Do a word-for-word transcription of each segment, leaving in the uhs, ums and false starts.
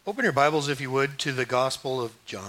Open your Bibles, if you would, to the Gospel of John.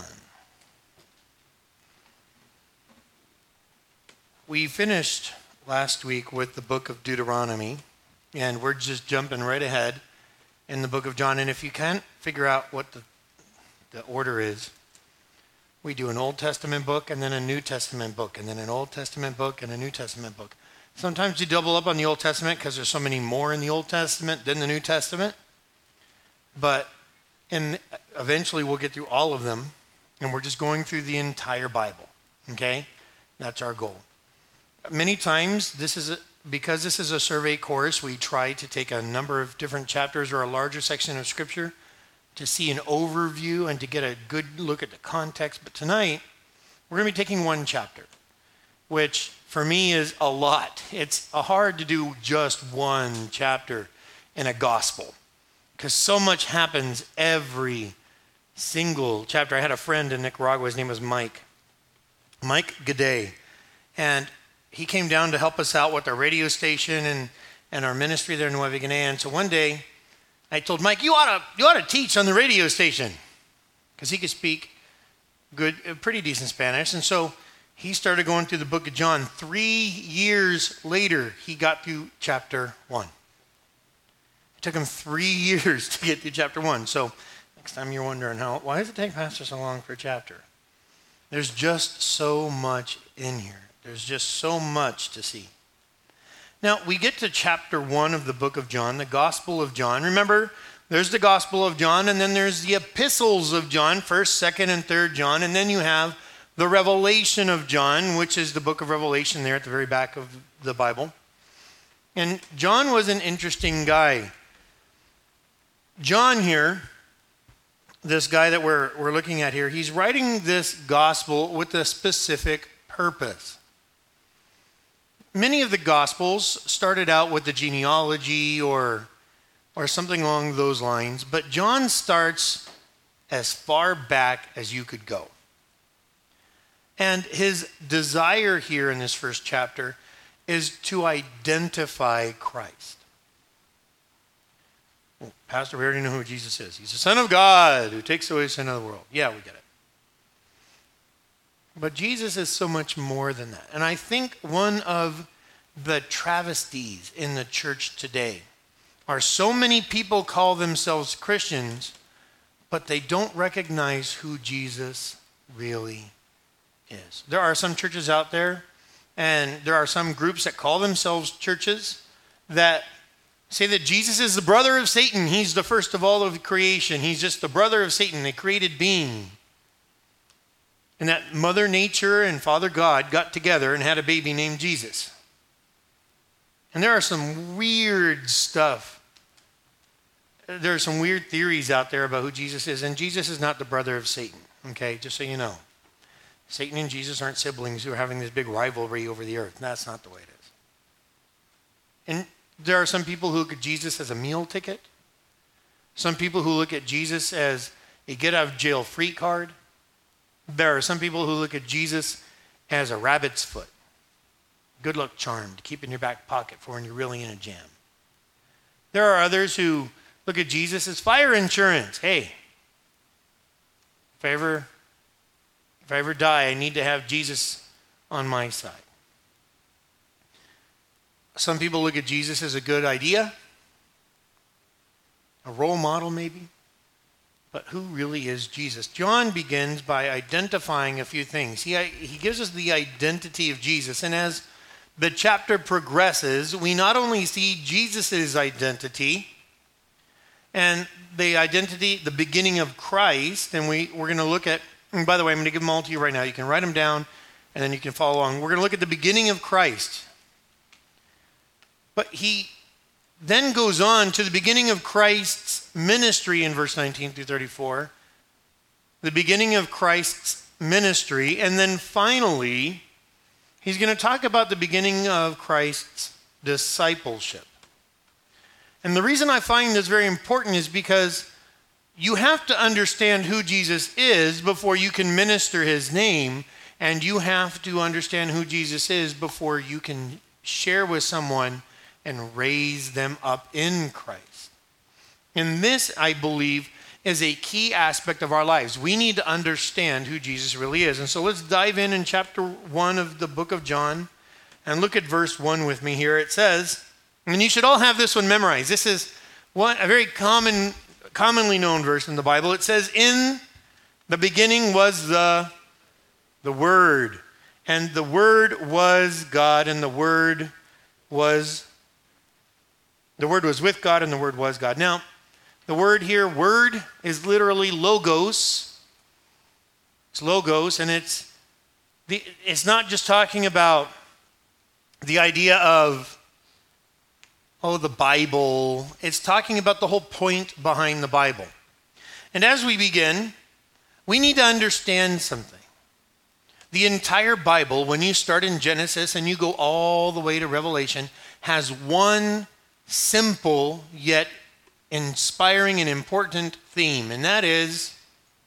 We finished last week with the book of Deuteronomy, and we're just jumping right ahead in the book of John. And if you can't figure out what the, the order is, we do an Old Testament book and then a New Testament book, and then an Old Testament book and a New Testament book. Sometimes you double up on the Old Testament because there's so many more in the Old Testament than the New Testament. But and eventually we'll get through all of them, and we're just going through the entire Bible, okay? That's our goal. Many times, this is a, because this is a survey course, we try to take a number of different chapters or a larger section of Scripture to see an overview and to get a good look at the context. But tonight, we're going to be taking one chapter, which for me is a lot. It's hard to do just one chapter in a gospel, because so much happens every single chapter. I had a friend in Nicaragua. His name was Mike. Mike Gade. And he came down to help us out with our radio station and, and our ministry there in Nueva Guinea. And so one day, I told Mike, you ought to, you ought to teach on the radio station. Because he could speak good, pretty decent Spanish. And so he started going through the book of John. Three years later, he got through chapter one. It took him three years to get through chapter one. So next time you're wondering, how, why does it take Pastor so long for a chapter? There's just so much in here. There's just so much to see. Now, we get to chapter one of the book of John, the Gospel of John. Remember, there's the Gospel of John, and then there's the epistles of John, first, second, and third John. And then you have the Revelation of John, which is the book of Revelation there at the very back of the Bible. And John was an interesting guy. John here, this guy that we're we're looking at here, he's writing this gospel with a specific purpose. Many of the gospels started out with the genealogy or or something along those lines, but John starts as far back as you could go. And his desire here in this first chapter is to identify Christ. Well, Pastor, we already know who Jesus is. He's the Son of God who takes away the sin of the world. Yeah, we get it. But Jesus is so much more than that. And I think one of the travesties in the church today are so many people call themselves Christians, but they don't recognize who Jesus really is. There are some churches out there, and there are some groups that call themselves churches that say that Jesus is the brother of Satan. He's the first of all of creation. He's just the brother of Satan, a created being. And that Mother Nature and Father God got together and had a baby named Jesus. And there are some weird stuff. There are some weird theories out there about who Jesus is. And Jesus is not the brother of Satan, okay? Just so you know. Satan and Jesus aren't siblings who are having this big rivalry over the earth. That's not the way it is. And there are some people who look at Jesus as a meal ticket. Some people who look at Jesus as a get-out-of-jail-free card. There are some people who look at Jesus as a rabbit's foot. Good luck charm to keep in your back pocket for when you're really in a jam. There are others who look at Jesus as fire insurance. Hey, if I ever, if I ever die, I need to have Jesus on my side. Some people look at Jesus as a good idea, a role model maybe. But who really is Jesus? John begins by identifying a few things. He, he gives us the identity of Jesus. And as the chapter progresses, we not only see Jesus' identity and the identity, the beginning of Christ, and we, we're going to look at, and by the way, I'm going to give them all to you right now. You can write them down, and then you can follow along. We're going to look at the beginning of Christ. But he then goes on to the beginning of Christ's ministry in verse nineteen through thirty-four. The beginning of Christ's ministry. And then finally, he's going to talk about the beginning of Christ's discipleship. And the reason I find this very important is because you have to understand who Jesus is before you can minister his name. And you have to understand who Jesus is before you can share with someone and raise them up in Christ. And this, I believe, is a key aspect of our lives. We need to understand who Jesus really is. And so let's dive in in chapter one of the book of John and look at verse one with me here. It says, and you should all have this one memorized. This is one, a very common, commonly known verse in the Bible. It says, in the beginning was the, the Word, and the Word was God, and the Word was, the Word was with God, and the Word was God. Now, the word here, word, is literally logos. It's logos, and it's the, it's not just talking about the idea of, oh, the Bible. It's talking about the whole point behind the Bible. And as we begin, we need to understand something. The entire Bible, when you start in Genesis and you go all the way to Revelation, has one simple yet inspiring and important theme, and that is,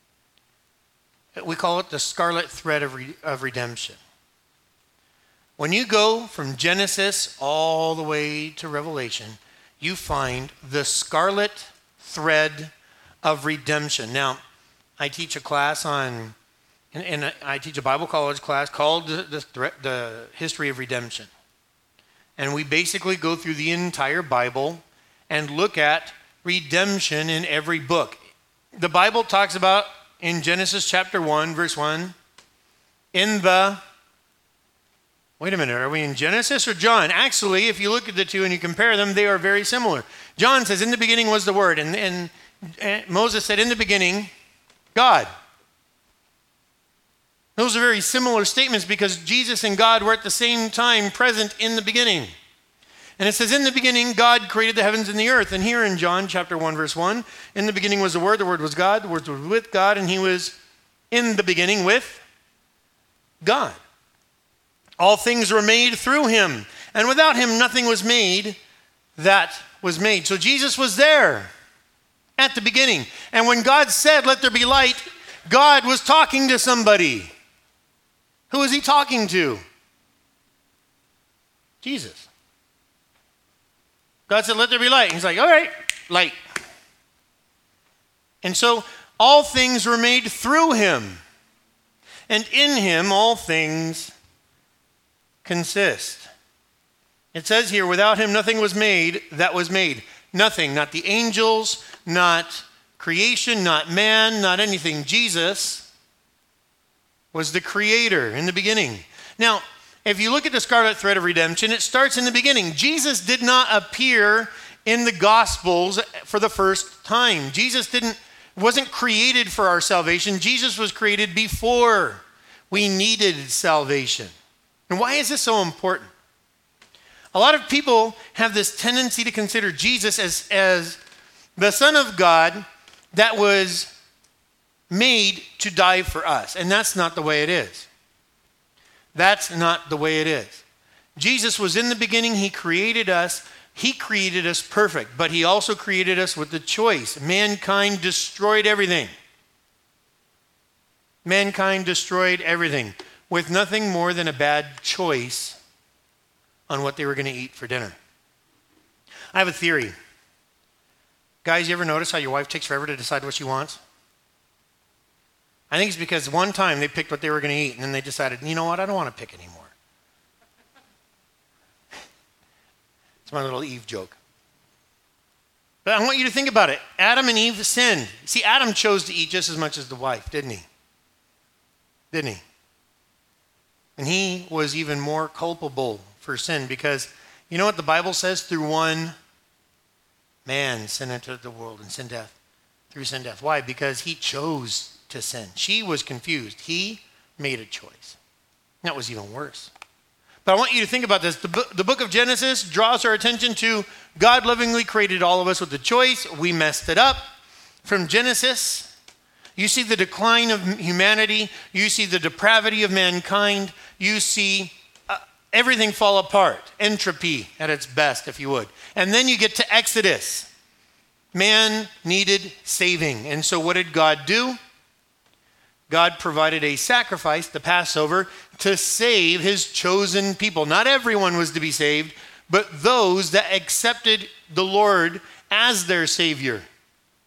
we call it the scarlet thread of, re- of redemption. When you go from Genesis all the way to Revelation, you find the scarlet thread of redemption. Now, I teach a class on, and, and I teach a Bible college class called the, the, thre- the History of Redemption. And we basically go through the entire Bible and look at redemption in every book. The Bible talks about, in Genesis chapter one, verse one, in the, wait a minute, are we in Genesis or John? Actually, if you look at the two and you compare them, they are very similar. John says, in the beginning was the Word, and, and, and Moses said, in the beginning, God. Those are very similar statements because Jesus and God were at the same time present in the beginning. And it says, in the beginning, God created the heavens and the earth. And here in John chapter one, verse one, in the beginning was the Word, the Word was God, the Word was with God, and he was in the beginning with God. All things were made through him, and without him nothing was made that was made. So Jesus was there at the beginning. And when God said, let there be light, God was talking to somebody. Who was he talking to? Jesus. God said, let there be light. He's like, all right, light. And so all things were made through him. And in him all things consist. It says here, without him nothing was made that was made. Nothing, not the angels, not creation, not man, not anything. Jesus was the creator in the beginning. Now, if you look at the scarlet thread of redemption, it starts in the beginning. Jesus did not appear in the Gospels for the first time. Jesus didn't wasn't created for our salvation. Jesus was created before we needed salvation. And why is this so important? A lot of people have this tendency to consider Jesus as, as the Son of God that was made to die for us. And that's not the way it is. That's not the way it is. Jesus was in the beginning. He created us. He created us perfect, but he also created us with the choice. Mankind destroyed everything. Mankind destroyed everything with nothing more than a bad choice on what they were going to eat for dinner. I have a theory. Guys, you ever notice how your wife takes forever to decide what she wants? I think it's because one time they picked what they were going to eat, and then they decided, you know what, I don't want to pick anymore. It's my little Eve joke. But I want you to think about it. Adam and Eve sinned. See, Adam chose to eat just as much as the wife, didn't he? Didn't he? And he was even more culpable for sin because, you know what the Bible says? Through one man, sin entered the world, and sin, death. Through sin, death. Why? Because he chose to sin. She was confused. He made a choice. That was even worse. But I want you to think about this. The book, the book of Genesis draws our attention to God lovingly created all of us with a choice. We messed it up. From Genesis, you see the decline of humanity. You see the depravity of mankind. You see uh, everything fall apart. Entropy at its best, if you would. And then you get to Exodus. Man needed saving. And so what did God do? God provided a sacrifice, the Passover, to save his chosen people. Not everyone was to be saved, but those that accepted the Lord as their Savior.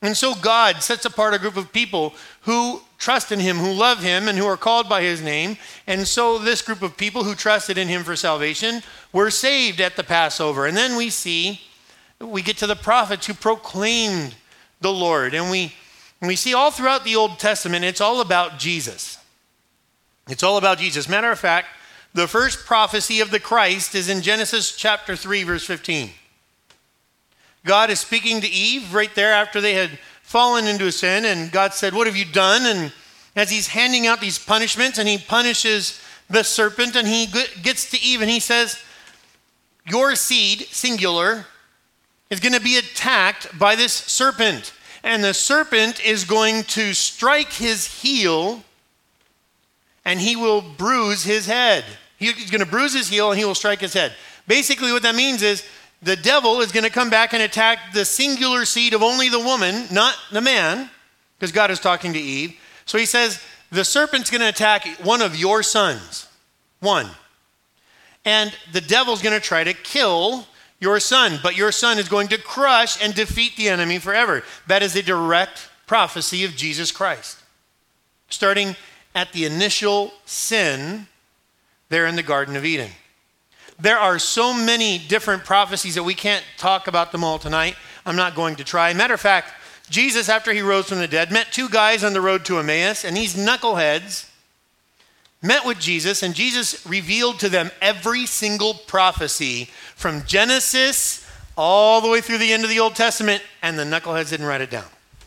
And so God sets apart a group of people who trust in him, who love him, and who are called by his name. And so this group of people who trusted in him for salvation were saved at the Passover. And then we see, we get to the prophets who proclaimed the Lord. And we, and we see all throughout the Old Testament, it's all about Jesus. It's all about Jesus. Matter of fact, the first prophecy of the Christ is in Genesis chapter three, verse fifteen. God is speaking to Eve right there after they had fallen into a sin, and God said, "What have you done?" And as he's handing out these punishments, and he punishes the serpent, and he gets to Eve, and he says, "Your seed," singular, "is going to be attacked by this serpent, and the serpent is going to strike his heel, and he will bruise his head." He's going to bruise his heel, and he will strike his head. Basically, what that means is, the devil is going to come back and attack the singular seed of only the woman, not the man, because God is talking to Eve. So he says, the serpent's going to attack one of your sons. One. And the devil's going to try to kill your son, but your son is going to crush and defeat the enemy forever. That is a direct prophecy of Jesus Christ. Starting at the initial sin there in the Garden of Eden. There are so many different prophecies that we can't talk about them all tonight. I'm not going to try. Matter of fact, Jesus, after he rose from the dead, met two guys on the road to Emmaus, and these knuckleheads met with Jesus, and Jesus revealed to them every single prophecy from Genesis all the way through the end of the Old Testament, and the knuckleheads didn't write it down.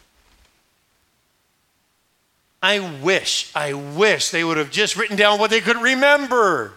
I wish, I wish they would have just written down what they could remember.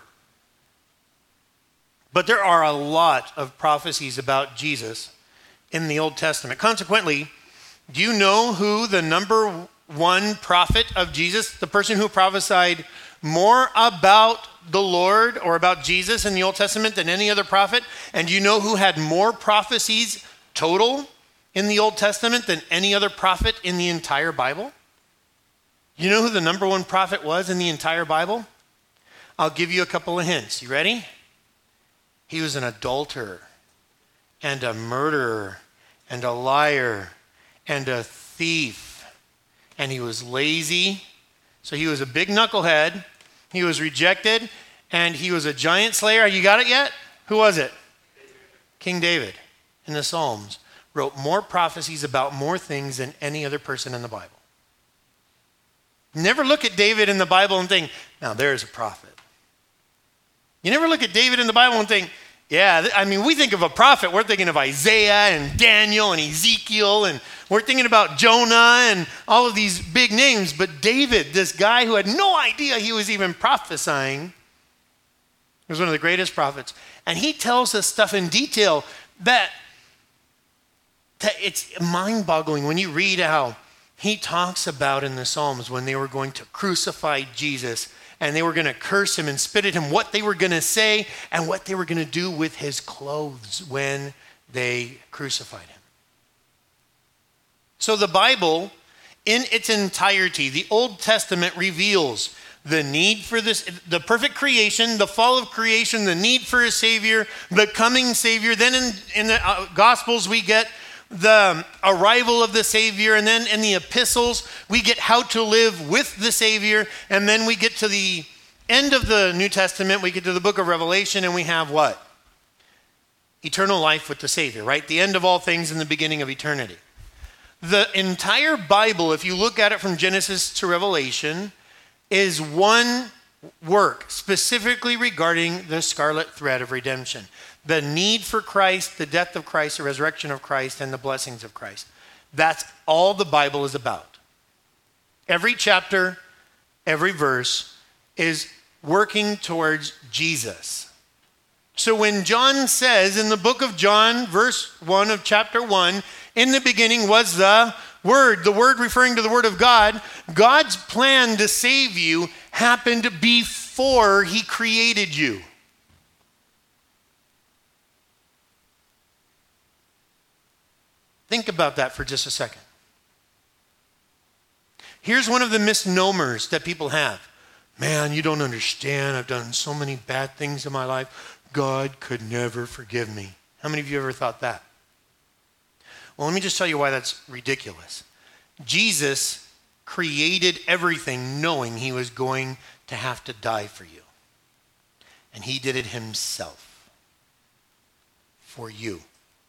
But there are a lot of prophecies about Jesus in the Old Testament. Consequently, do you know who the number one prophet of Jesus, the person who prophesied more about the Lord or about Jesus in the Old Testament than any other prophet? And do you know who had more prophecies total in the Old Testament than any other prophet in the entire Bible? You know who the number one prophet was in the entire Bible? I'll give you a couple of hints. You ready? He was an adulterer and a murderer and a liar and a thief. And he was lazy. So he was a big knucklehead. He was rejected. And he was a giant slayer. You got it yet? Who was it? King David in the Psalms wrote more prophecies about more things than any other person in the Bible. Never look at David in the Bible and think, now there's a prophet. You never look at David in the Bible and think, yeah, I mean, we think of a prophet, we're thinking of Isaiah and Daniel and Ezekiel, and we're thinking about Jonah and all of these big names. But David, this guy who had no idea he was even prophesying, was one of the greatest prophets. And he tells us stuff in detail that, that it's mind-boggling when you read how he talks about in the Psalms when they were going to crucify Jesus and they were going to curse him and spit at him, what they were going to say and what they were going to do with his clothes when they crucified him. So the Bible, in its entirety, the Old Testament reveals the need for this, the perfect creation, the fall of creation, the need for a Savior, the coming Savior. Then in, in the uh, Gospels, we get the arrival of the Savior, and then in the epistles we get how to live with the Savior, and then we get to the end of the New Testament, we get to the book of Revelation, and we have what? Eternal life with the Savior, right? The end of all things and the beginning of eternity. The entire Bible, if you look at it from Genesis to Revelation, is one work specifically regarding the scarlet thread of redemption. The need for Christ, the death of Christ, the resurrection of Christ, and the blessings of Christ. That's all the Bible is about. Every chapter, every verse is working towards Jesus. So when John says in the book of John, verse one of chapter one, in the beginning was the Word, the Word referring to the Word of God, God's plan to save you happened before he created you. Think about that for just a second. Here's one of the misnomers that people have. Man, you don't understand. I've done so many bad things in my life. God could never forgive me. How many of you ever thought that? Well, let me just tell you why that's ridiculous. Jesus created everything knowing he was going to have to die for you. And he did it himself for you.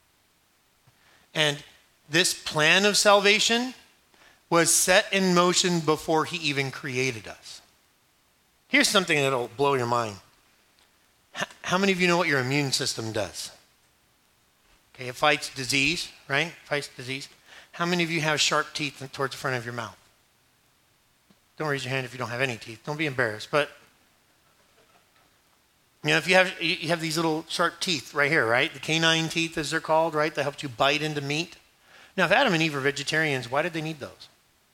And this plan of salvation was set in motion before he even created us. Here's something that'll blow your mind. How many of you know what your immune system does? Okay, it fights disease, right? It fights disease. How many of you have sharp teeth towards the front of your mouth? Don't raise your hand if you don't have any teeth. Don't be embarrassed. But, you know, if you have you have these little sharp teeth right here, right? The canine teeth, as they're called, right? That helps you bite into meat. Now, if Adam and Eve were vegetarians, why did they need those?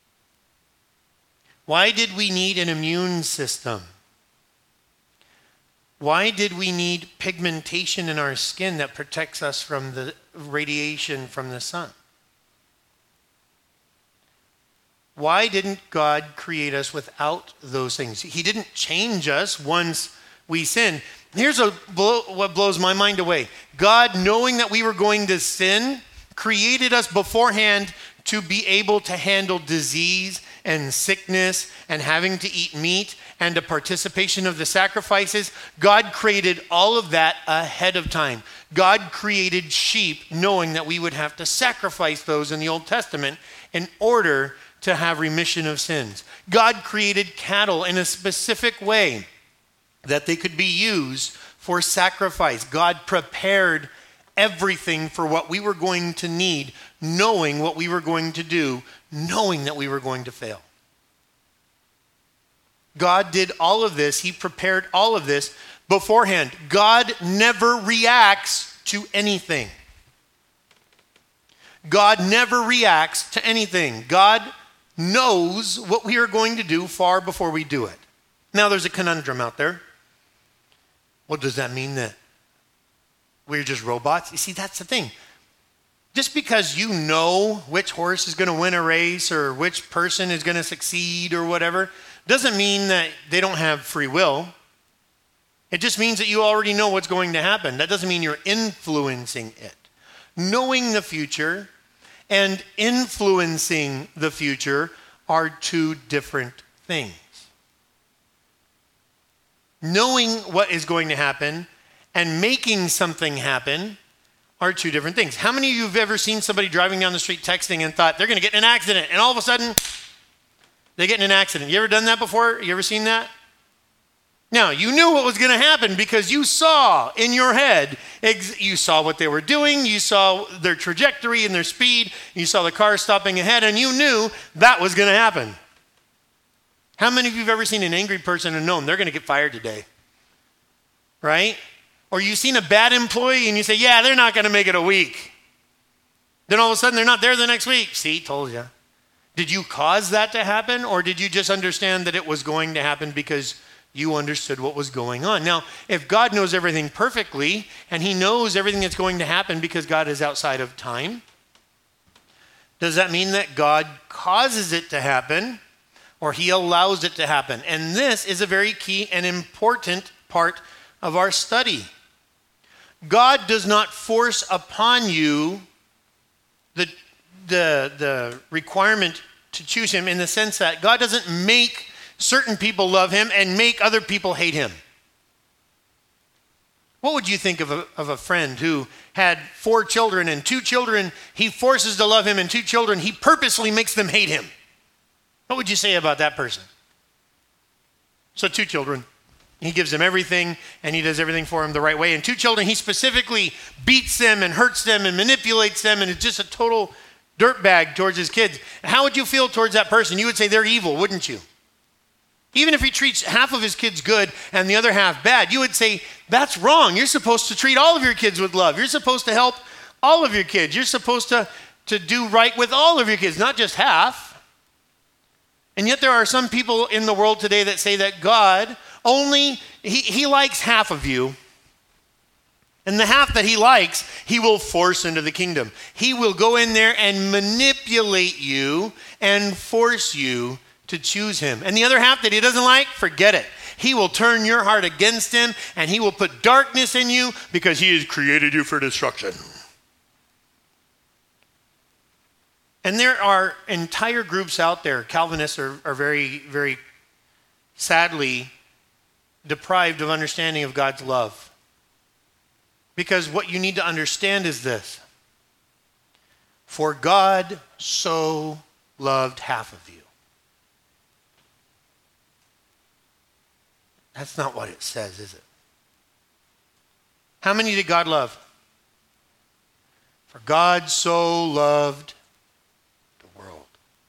Why did we need an immune system? Why did we need pigmentation in our skin that protects us from the radiation from the sun? Why didn't God create us without those things? He didn't change us once we sinned. Here's a blow, what blows my mind away. God, knowing that we were going to sin, created us beforehand to be able to handle disease and sickness and having to eat meat and the participation of the sacrifices. God created all of that ahead of time. God created sheep knowing that we would have to sacrifice those in the Old Testament in order to have remission of sins. God created cattle in a specific way that they could be used for sacrifice. God prepared everything for what we were going to need, knowing what we were going to do, knowing that we were going to fail. God did all of this. He prepared all of this beforehand. God never reacts to anything. God never reacts to anything. God knows what we are going to do far before we do it. Now, there's a conundrum out there. Well, does that mean that we're just robots? You see, that's the thing. Just because you know which horse is going to win a race or which person is going to succeed or whatever, doesn't mean that they don't have free will. It just means that you already know what's going to happen. That doesn't mean you're influencing it. Knowing the future and influencing the future are two different things. Knowing what is going to happen and making something happen are two different things. How many of you have ever seen somebody driving down the street texting and thought they're going to get in an accident, and all of a sudden they get in an accident? You ever done that before? You ever seen that? Now, you knew what was going to happen because you saw in your head, ex- you saw what they were doing, you saw their trajectory and their speed, you saw the car stopping ahead, and you knew that was going to happen. How many of you have ever seen an angry person and known they're going to get fired today? Right? Or you've seen a bad employee and you say, yeah, they're not going to make it a week. Then all of a sudden they're not there the next week. See, told you. Did you cause that to happen, or did you just understand that it was going to happen because you understood what was going on? Now, if God knows everything perfectly and he knows everything that's going to happen because God is outside of time, does that mean that God causes it to happen or he allows it to happen? And this is a very key and important part of our study. God does not force upon you the, the, the requirement to choose him, in the sense that God doesn't make certain people love him and make other people hate him. What would you think of a, of a friend who had four children, and two children he forces to love him and two children he purposely makes them hate him? What would you say about that person? So two children, he gives them everything and he does everything for them the right way. And two children, he specifically beats them and hurts them and manipulates them and is just a total dirtbag towards his kids. And how would you feel towards that person? You would say they're evil, wouldn't you? Even if he treats half of his kids good and the other half bad, you would say, that's wrong. You're supposed to treat all of your kids with love. You're supposed to help all of your kids. You're supposed to, to do right with all of your kids, not just half. And yet there are some people in the world today that say that God only, he, he likes half of you. And the half that he likes, he will force into the kingdom. He will go in there and manipulate you and force you to choose him. And the other half that he doesn't like, forget it. He will turn your heart against him and he will put darkness in you because he has created you for destruction. And there are entire groups out there, Calvinists are, are very, very sadly deprived of understanding of God's love. Because what you need to understand is this. For God so loved half of you. That's not what it says, is it? How many did God love? For God so loved the world.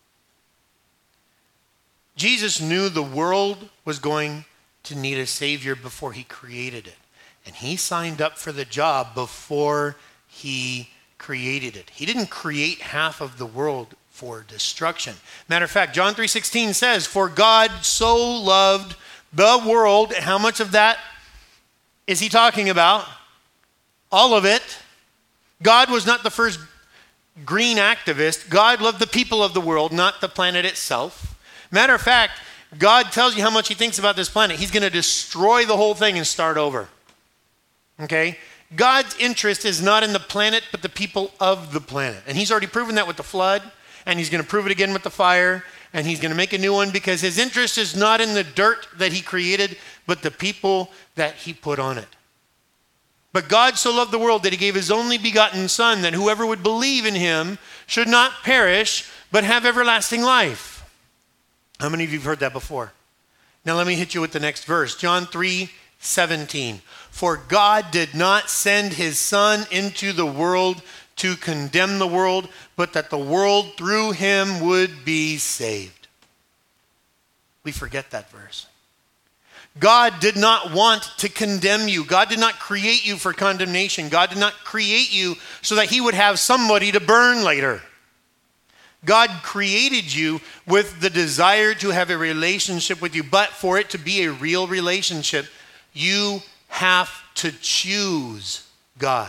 Jesus knew the world was going to need a Savior before he created it. And he signed up for the job before he created it. He didn't create half of the world for destruction. Matter of fact, John three sixteen says, for God so loved the world. How much of that is he talking about? All of it. God was not the first green activist. God loved the people of the world, not the planet itself. Matter of fact, God tells you how much he thinks about this planet. He's going to destroy the whole thing and start over. Okay? God's interest is not in the planet, but the people of the planet. And he's already proven that with the flood, and he's going to prove it again with the fire, and he's going to make a new one because his interest is not in the dirt that he created, but the people that he put on it. But God so loved the world that he gave his only begotten Son, that whoever would believe in him should not perish, but have everlasting life. How many of you have heard that before? Now let me hit you with the next verse. John three seventeen. For God did not send his Son into the world to condemn the world, but that the world through him would be saved. We forget that verse. God did not want to condemn you. God did not create you for condemnation. God did not create you so that he would have somebody to burn later. God created you with the desire to have a relationship with you, but for it to be a real relationship, you have to choose God.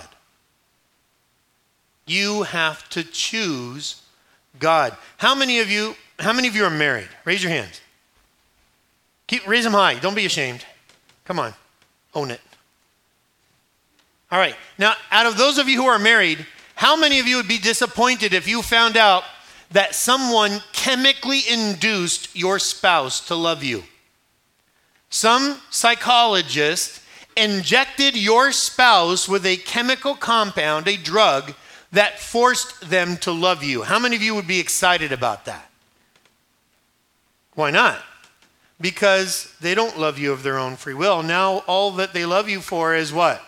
You have to choose God. How many of you, how many of you are married? Raise your hands. Keep, raise them high. Don't be ashamed. Come on. Own it. All right. Now, out of those of you who are married, how many of you would be disappointed if you found out that someone chemically induced your spouse to love you? Some psychologist injected your spouse with a chemical compound, a drug, that forced them to love you. How many of you would be excited about that? Why not? Because they don't love you of their own free will. Now all that they love you for is what?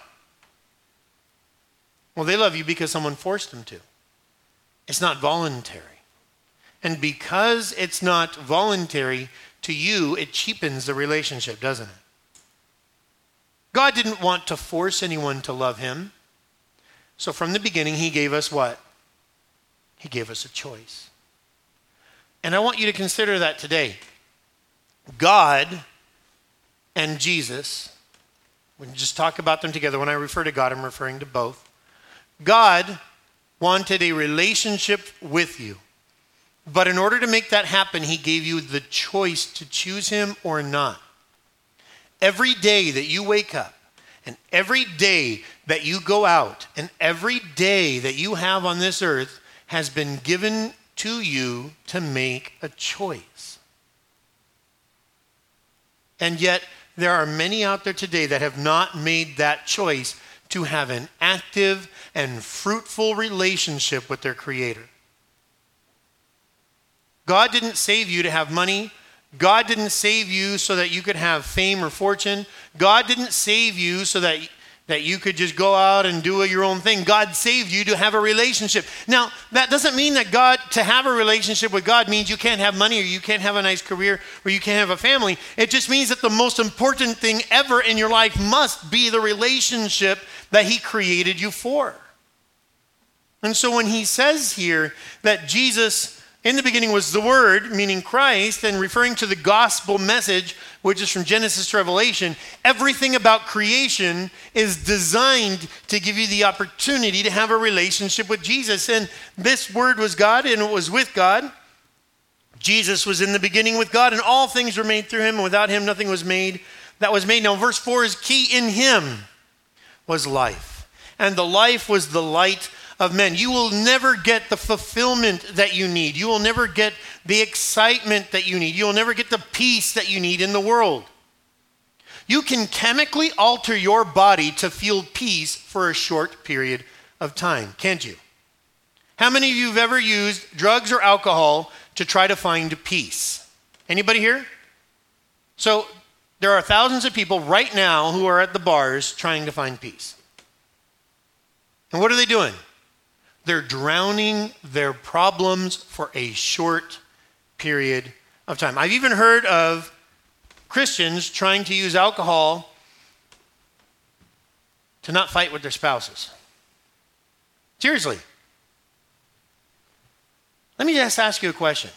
Well, they love you because someone forced them to. It's not voluntary. And because it's not voluntary to you, it cheapens the relationship, doesn't it? God didn't want to force anyone to love him. So from the beginning, he gave us what? He gave us a choice. And I want you to consider that today. God and Jesus, we just talk about them together. When I refer to God, I'm referring to both. God wanted a relationship with you. But in order to make that happen, he gave you the choice to choose him or not. Every day that you wake up, and every day that you go out, and every day that you have on this earth has been given to you to make a choice. And yet, there are many out there today that have not made that choice to have an active and fruitful relationship with their Creator. God didn't save you to have money. God didn't save you so that you could have fame or fortune. God didn't save you so that, that you could just go out and do your own thing. God saved you to have a relationship. Now, that doesn't mean that God, to have a relationship with God means you can't have money or you can't have a nice career or you can't have a family. It just means that the most important thing ever in your life must be the relationship that he created you for. And so when he says here that Jesus in the beginning was the Word, meaning Christ, and referring to the gospel message, which is from Genesis to Revelation, everything about creation is designed to give you the opportunity to have a relationship with Jesus. And this Word was God, and it was with God. Jesus was in the beginning with God, and all things were made through him, and without him nothing was made that was made. Now, verse four is key. In him was life, and the life was the light of men. You will never get the fulfillment that you need. You will never get the excitement that you need. You will never get the peace that you need in the world. You can chemically alter your body to feel peace for a short period of time, can't you? How many of you have ever used drugs or alcohol to try to find peace? Anybody here? So there are thousands of people right now who are at the bars trying to find peace. And what are they doing? They're drowning their problems for a short period of time. I've even heard of Christians trying to use alcohol to not fight with their spouses. Seriously. Let me just ask you a question.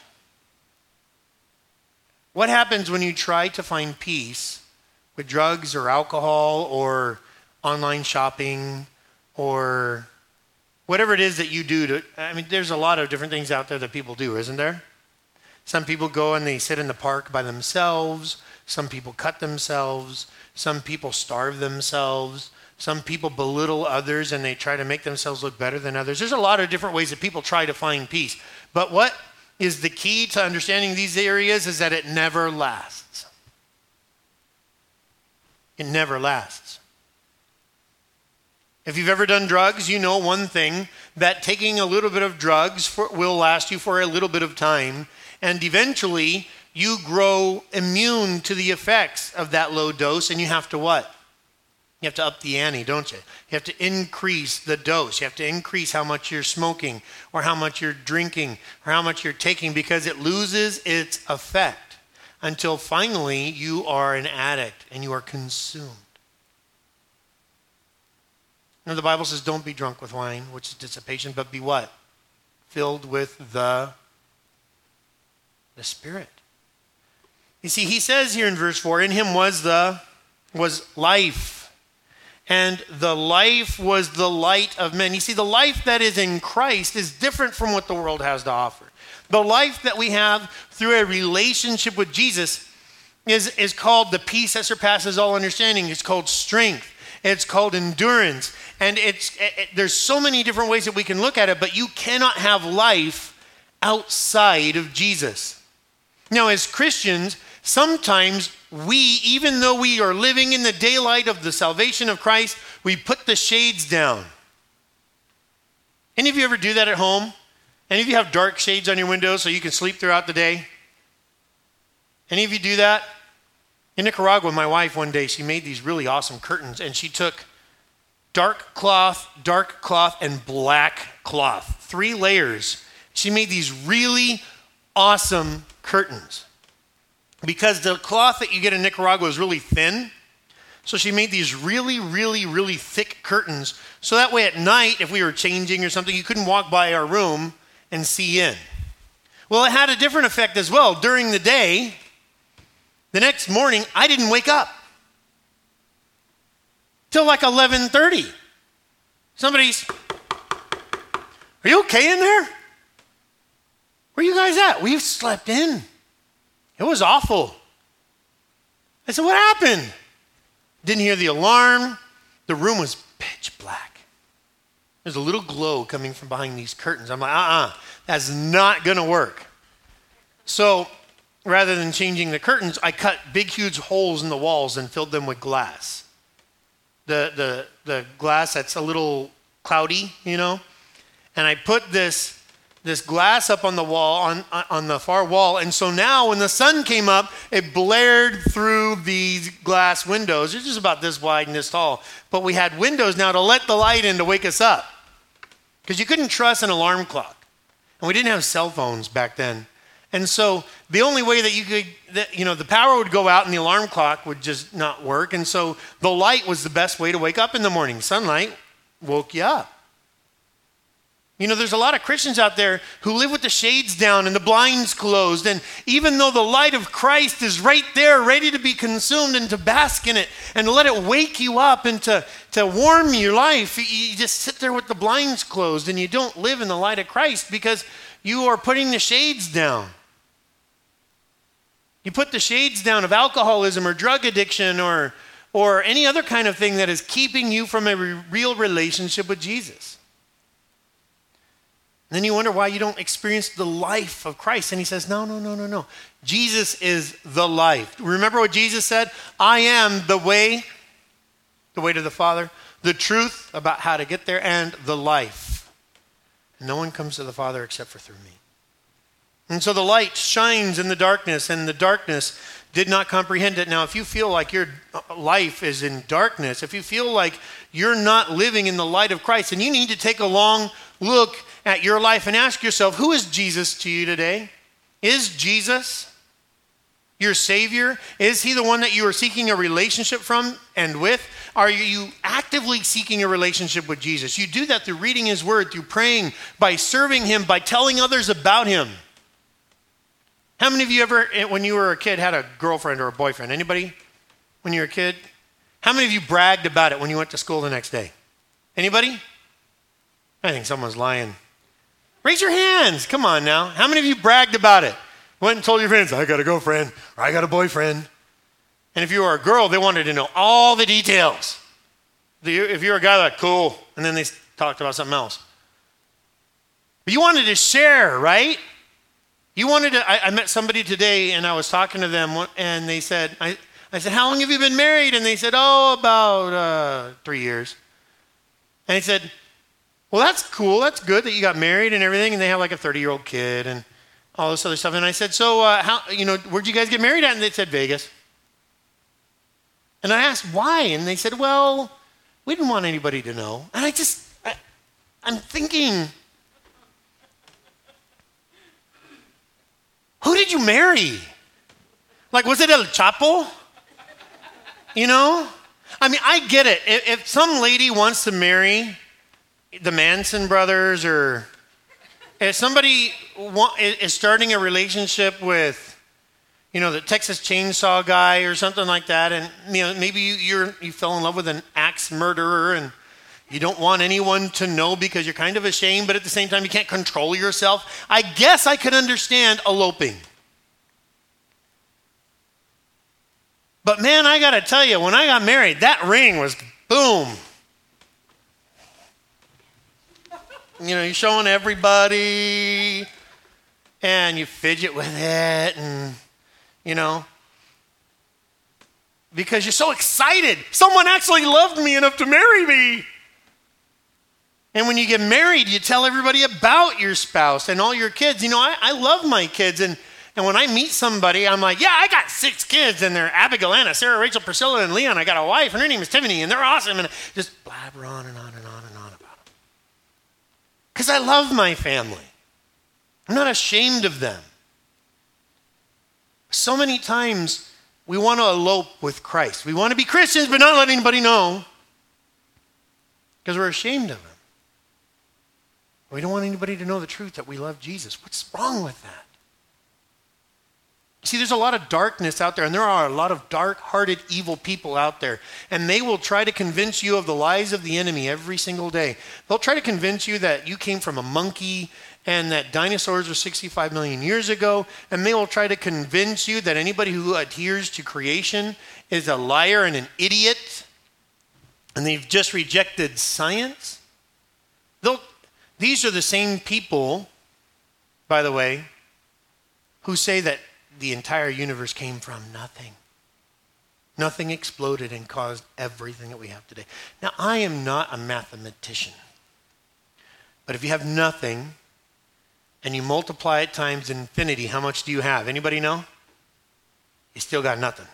What happens when you try to find peace with drugs or alcohol or online shopping or whatever it is that you do to, I mean, there's a lot of different things out there that people do, isn't there? Some people go and they sit in the park by themselves. Some people cut themselves. Some people starve themselves. Some people belittle others and they try to make themselves look better than others. There's a lot of different ways that people try to find peace. But what is the key to understanding these areas is that it never lasts. It never lasts. If you've ever done drugs, you know one thing, that taking a little bit of drugs for, will last you for a little bit of time, and eventually you grow immune to the effects of that low dose, and you have to what? You have to up the ante, don't you? You have to increase the dose. You have to increase how much you're smoking or how much you're drinking or how much you're taking because it loses its effect until finally you are an addict and you are consumed. Now the Bible says don't be drunk with wine, which is dissipation, but be what? Filled with the, the Spirit. You see, he says here in verse four, in him was the was life. And the life was the light of men. You see, the life that is in Christ is different from what the world has to offer. The life that we have through a relationship with Jesus is, is called the peace that surpasses all understanding. It's called strength. It's called endurance. And it's it, it, there's so many different ways that we can look at it, but you cannot have life outside of Jesus. Now, as Christians, sometimes we, even though we are living in the daylight of the salvation of Christ, we put the shades down. Any of you ever do that at home? Any of you have dark shades on your windows so you can sleep throughout the day? Any of you do that? In Nicaragua, my wife one day, she made these really awesome curtains, and she took dark cloth, dark cloth, and black cloth. Three layers. She made these really awesome curtains. Because the cloth that you get in Nicaragua is really thin. So she made these really, really, really thick curtains. So that way at night, if we were changing or something, you couldn't walk by our room and see in. Well, it had a different effect as well. During the day, the next morning, I didn't wake up till like eleven thirty. Somebody's, are you okay in there? Where are you guys at? We've slept in. It was awful. I said, what happened? Didn't hear the alarm. The room was pitch black. There's a little glow coming from behind these curtains. I'm like, uh-uh, that's not going to work. So rather than changing the curtains, I cut big, huge holes in the walls and filled them with glass. The, the, the glass that's a little cloudy, you know? And I put this this glass up on the wall, on, on the far wall. And so now when the sun came up, it blared through these glass windows. They're just about this wide and this tall. But we had windows now to let the light in to wake us up. Because you couldn't trust an alarm clock. And we didn't have cell phones back then. And so the only way that you could, that, you know, the power would go out and the alarm clock would just not work. And so the light was the best way to wake up in the morning. Sunlight woke you up. You know, there's a lot of Christians out there who live with the shades down and the blinds closed. And even though the light of Christ is right there, ready to be consumed and to bask in it and to let it wake you up and to, to warm your life, you just sit there with the blinds closed and you don't live in the light of Christ because you are putting the shades down. You put the shades down of alcoholism or drug addiction or, or any other kind of thing that is keeping you from a re- real relationship with Jesus. Then you wonder why you don't experience the life of Christ. And he says, no, no, no, no, no. Jesus is the life. Remember what Jesus said? I am the way, the way to the Father, the truth about how to get there, and the life. No one comes to the Father except for through me. And so the light shines in the darkness, and the darkness did not comprehend it. Now, if you feel like your life is in darkness, if you feel like you're not living in the light of Christ, then you need to take a long look at your life and ask yourself, who is Jesus to you today? Is Jesus your Savior? Is he the one that you are seeking a relationship from and with? Are you actively seeking a relationship with Jesus? You do that through reading his word, through praying, by serving him, by telling others about him. How many of you ever, when you were a kid, had a girlfriend or a boyfriend? Anybody? When you were a kid? How many of you bragged about it when you went to school the next day? Anybody? I think someone's lying. Raise your hands. Come on now. How many of you bragged about it? Went and told your friends, I got a girlfriend, or I got a boyfriend. And if you were a girl, they wanted to know all the details. If you were a guy, like, cool. And then they talked about something else. But you wanted to share, right? You wanted to, I, I met somebody today and I was talking to them and they said, I, I said, how long have you been married? And they said, oh, about uh, three years. And he said, well, that's cool. That's good that you got married and everything. And they have like a thirty-year-old kid and all this other stuff. And I said, so uh, how, you know, where'd you guys get married at? And they said, Vegas. And I asked why? And they said, well, we didn't want anybody to know. And I just, I, I'm thinking, who did you marry? Like, was it El Chapo? You know? I mean, I get it. If, if some lady wants to marry the Manson brothers, or if somebody want, is starting a relationship with, you know, the Texas Chainsaw guy or something like that, and, you know, maybe you, you're, you fell in love with an axe murderer and you don't want anyone to know because you're kind of ashamed, but at the same time, you can't control yourself. I guess I could understand eloping. But man, I got to tell you, when I got married, that ring was boom. You know, you're showing everybody, and you fidget with it, and, you know, because you're so excited. Someone actually loved me enough to marry me. And when you get married, you tell everybody about your spouse and all your kids. You know, I, I love my kids. And, and when I meet somebody, I'm like, yeah, I got six kids. And they're Abigail, Anna, Sarah, Rachel, Priscilla, and Leon. I got a wife, and her name is Tiffany, and they're awesome. And just blabber on and on and on and on about them. Because I love my family. I'm not ashamed of them. So many times, we want to elope with Christ. We want to be Christians, but not let anybody know. Because we're ashamed of him. We don't want anybody to know the truth that we love Jesus. What's wrong with that? See, there's a lot of darkness out there, and there are a lot of dark-hearted, evil people out there, and they will try to convince you of the lies of the enemy every single day. They'll try to convince you that you came from a monkey and that dinosaurs were sixty-five million years ago, and they will try to convince you that anybody who adheres to creation is a liar and an idiot, and they've just rejected science. They'll These are the same people, by the way, who say that the entire universe came from nothing. Nothing exploded and caused everything that we have today. Now, I am not a mathematician, but if you have nothing and you multiply it times infinity, how much do you have? Anybody know? You still got nothing.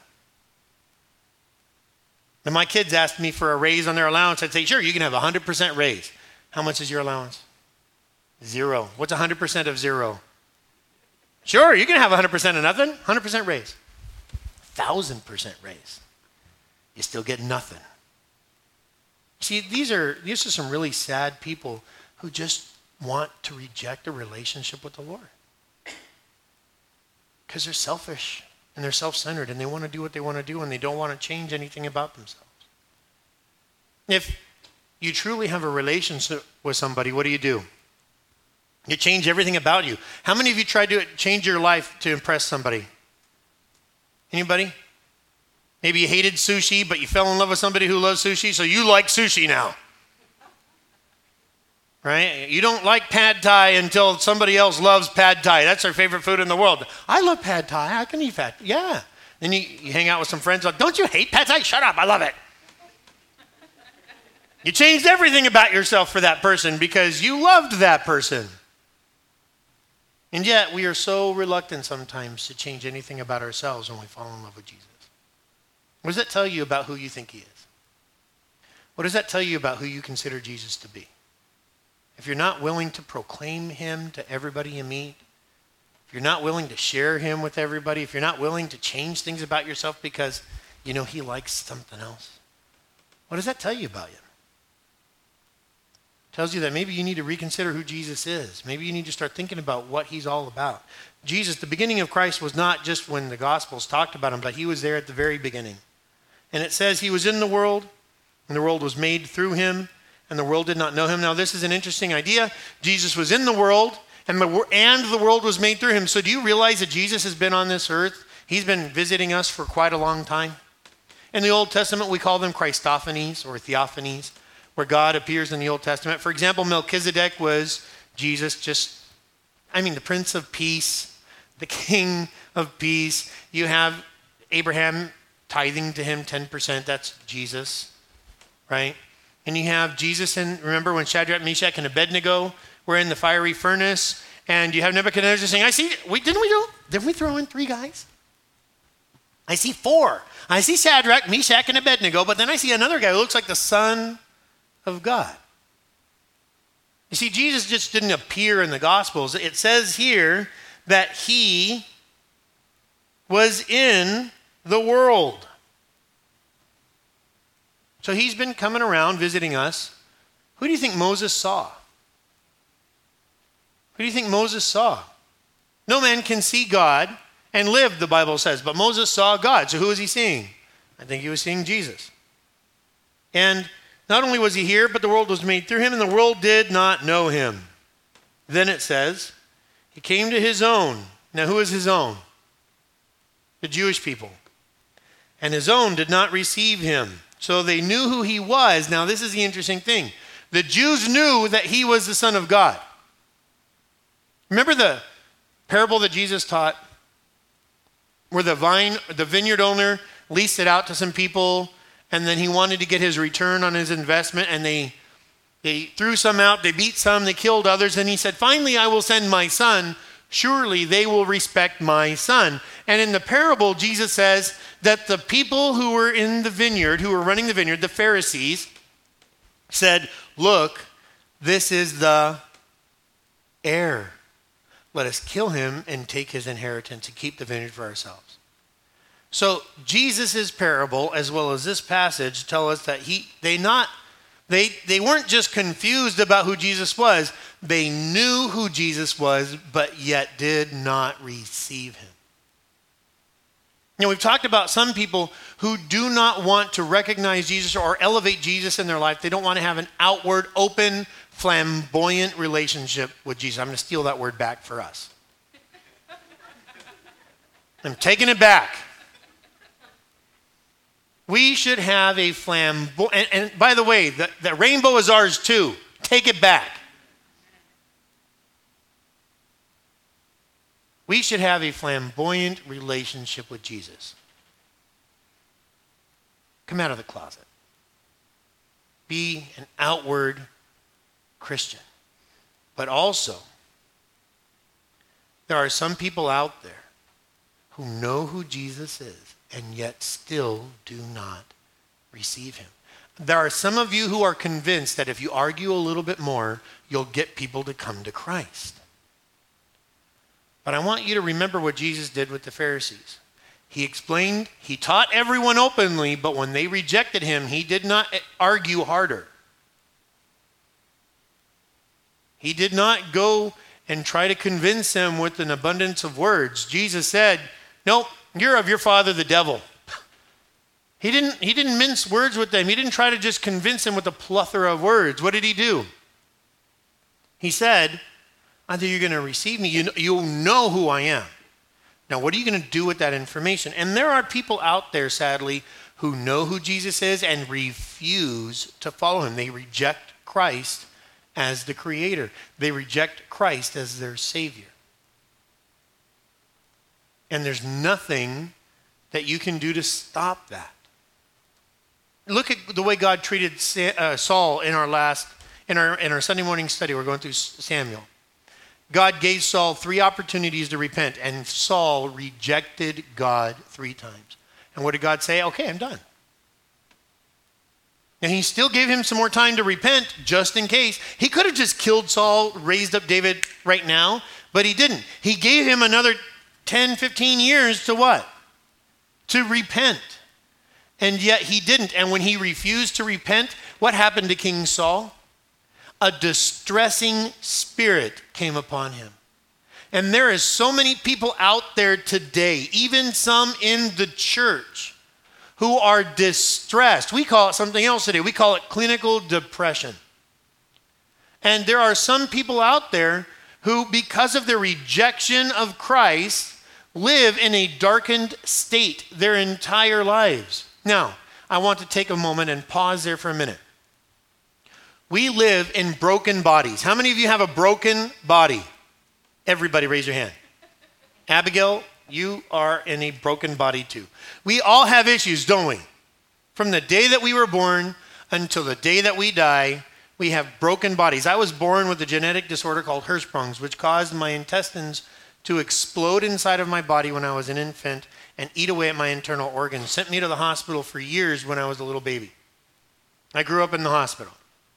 Now, my kids asked me for a raise on their allowance. I'd say, sure, you can have a one hundred percent raise. How much is your allowance? Zero. What's one hundred percent of zero? Sure, you can have one hundred percent of nothing. one hundred percent raise. one thousand percent raise. You still get nothing. See, these are, these are some really sad people who just want to reject a relationship with the Lord. Because they're selfish and they're self-centered and they want to do what they want to do and they don't want to change anything about themselves. If you truly have a relationship with somebody, what do you do? You change everything about you. How many of you tried to change your life to impress somebody? Anybody? Maybe you hated sushi, but you fell in love with somebody who loves sushi, so you like sushi now. right? You don't like pad thai until somebody else loves pad thai. That's their favorite food in the world. I love pad thai. I can eat pad. Yeah. Then you, you hang out with some friends like, don't you hate pad thai? Shut up. I love it. You changed everything about yourself for that person because you loved that person. And yet we are so reluctant sometimes to change anything about ourselves when we fall in love with Jesus. What does that tell you about who you think he is? What does that tell you about who you consider Jesus to be? If you're not willing to proclaim him to everybody you meet, if you're not willing to share him with everybody, if you're not willing to change things about yourself because you know he likes something else, what does that tell you about him? It tells you that maybe you need to reconsider who Jesus is. Maybe you need to start thinking about what he's all about. Jesus, the beginning of Christ was not just when the Gospels talked about him, but he was there at the very beginning. And it says he was in the world, and the world was made through him, and the world did not know him. Now, this is an interesting idea. Jesus was in the world, and the, and the world was made through him. So do you realize that Jesus has been on this earth? He's been visiting us for quite a long time. In the Old Testament, we call them Christophanies or theophanies, where God appears in the Old Testament. For example, Melchizedek was Jesus, just, I mean, the Prince of Peace, the King of Peace. You have Abraham tithing to him ten percent. That's Jesus, right? And you have Jesus in, remember when Shadrach, Meshach, and Abednego were in the fiery furnace, and you have Nebuchadnezzar saying, I see, we, didn't we do, didn't we throw in three guys? I see four. I see Shadrach, Meshach, and Abednego, but then I see another guy who looks like the Son of God. You see, Jesus just didn't appear in the Gospels. It says here that he was in the world. So he's been coming around visiting us. Who do you think Moses saw? Who do you think Moses saw? No man can see God and live, the Bible says, but Moses saw God. So who was he seeing? I think he was seeing Jesus. And not only was he here, but the world was made through him, and the world did not know him. Then it says, he came to his own. Now who is his own? The Jewish people. And his own did not receive him. So they knew who he was. Now this is the interesting thing. The Jews knew that he was the Son of God. Remember the parable that Jesus taught where the vine, the vineyard owner leased it out to some people, and then he wanted to get his return on his investment, and they they threw some out, they beat some, they killed others, and he said, finally I will send my son. Surely they will respect my son. And in the parable, Jesus says that the people who were in the vineyard, who were running the vineyard, the Pharisees, said, look, this is the heir. Let us kill him and take his inheritance and keep the vineyard for ourselves. So Jesus' parable, as well as this passage, tell us that he they not they they weren't just confused about who Jesus was. They knew who Jesus was, but yet did not receive him. Now, we've talked about some people who do not want to recognize Jesus or elevate Jesus in their life. They don't want to have an outward, open, flamboyant relationship with Jesus. I'm going to steal that word back for us. I'm taking it back. We should have a flamboyant, and, and by the way, the, the rainbow is ours too. Take it back. We should have a flamboyant relationship with Jesus. Come out of the closet. Be an outward Christian. But also, there are some people out there who know who Jesus is and yet still do not receive him. There are some of you who are convinced that if you argue a little bit more, you'll get people to come to Christ. But I want you to remember what Jesus did with the Pharisees. He explained, he taught everyone openly, but when they rejected him, he did not argue harder. He did not go and try to convince them with an abundance of words. Jesus said, nope, you're of your father, the devil. He didn't, he didn't mince words with them. He didn't try to just convince them with a plethora of words. What did he do? He said, either you're going to receive me, you know, you'll know who I am. Now, what are you going to do with that information? And there are people out there, sadly, who know who Jesus is and refuse to follow him. They reject Christ as the creator. They reject Christ as their Savior. And there's nothing that you can do to stop that. Look at the way God treated Saul in our last, in our, in our Sunday morning study. We're going through Samuel. God gave Saul three opportunities to repent, and Saul rejected God three times. And what did God say? Okay, I'm done. And he still gave him some more time to repent, just in case. He could have just killed Saul, raised up David right now, but he didn't. He gave him another ten, fifteen years to what? To repent. And yet he didn't. And when he refused to repent, what happened to King Saul? A distressing spirit came upon him. And there is so many people out there today, even some in the church, who are distressed. We call it something else today. We call it clinical depression. And there are some people out there who, because of their rejection of Christ, live in a darkened state their entire lives. Now, I want to take a moment and pause there for a minute. We live in broken bodies. How many of you have a broken body? Everybody raise your hand. Abigail, you are in a broken body too. We all have issues, don't we? From the day that we were born until the day that we die, we have broken bodies. I was born with a genetic disorder called Hirschsprung's, which caused my intestines to explode inside of my body when I was an infant and eat away at my internal organs. Sent me to the hospital for years when I was a little baby. I grew up in the hospital.